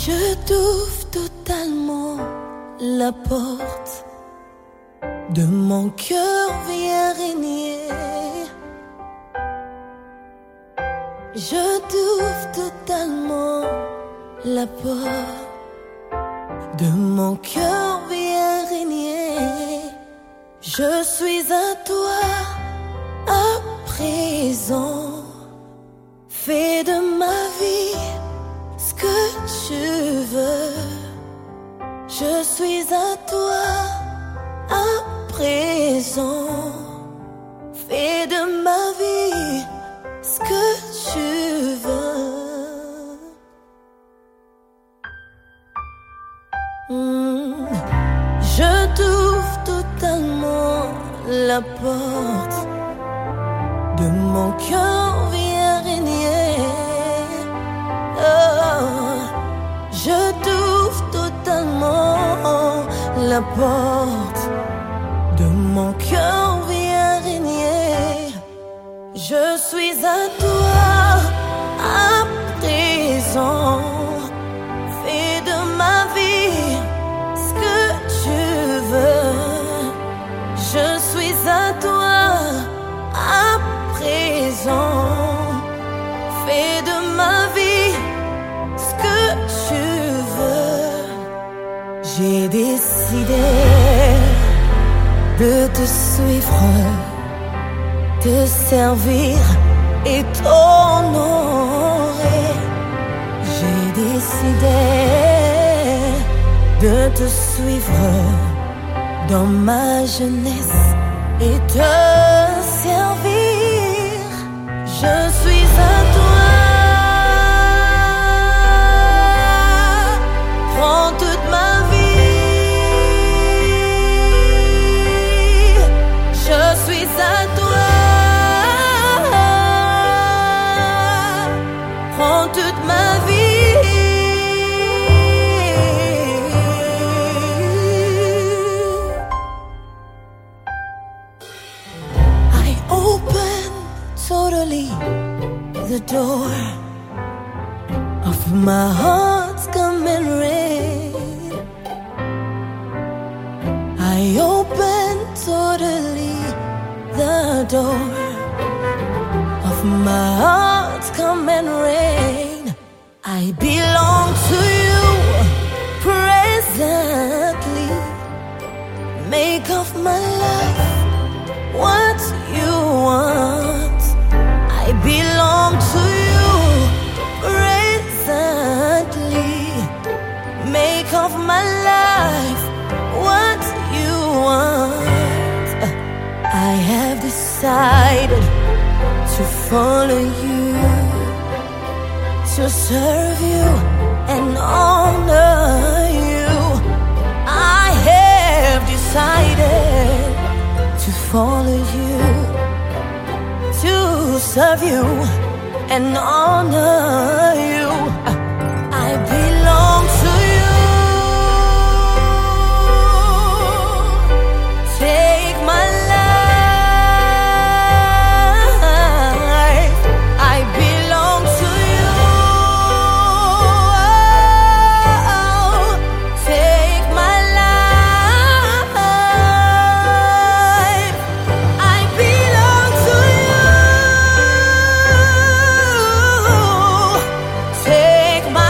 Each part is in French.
Je t'ouvre totalement la porte de mon cœur, viens régner. Je t'ouvre totalement la porte de mon cœur, viens régner. Je suis à toi à présent. Fais de ma vie ce que tu veux. Je suis à toi à présent. Fais de ma vie ce que tu veux. Je t'ouvre totalement la porte de mon cœur, viens régner. Oh, je t'ouvre totalement la porte de mon cœur, viens régner. Je suis à toi à présent. Fais de ma vie ce que tu veux. Je suis à toi à présent. Fais de ma vie ce que tu veux. J'ai décidé de te suivre, te servir et t'honorer. J'ai décidé de te suivre dans ma jeunesse et te servir. Je suis à toi. Prends toute ma vie. Je suis à toi. Prends toute ma vie. I open totally the door of my heart's coming rain. I open totally the door of my heart's coming rain. I belong to you presently. Make of my life what you want. I belong to you presently. Make of my life what you want. I have decided to follow you, to serve you and honor you. I have decided to follow you, to serve you and honor you. I belong to you. Take my life. I belong to you. Take my life. I belong to you. Take my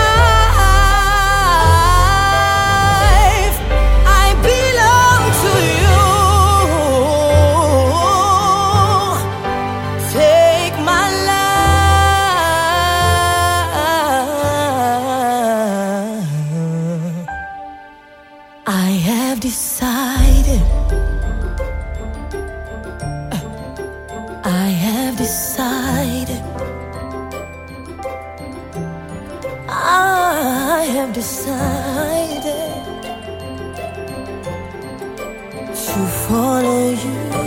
life. I belong to you. Take my life. I have decided. I have decided. I have decided to follow you.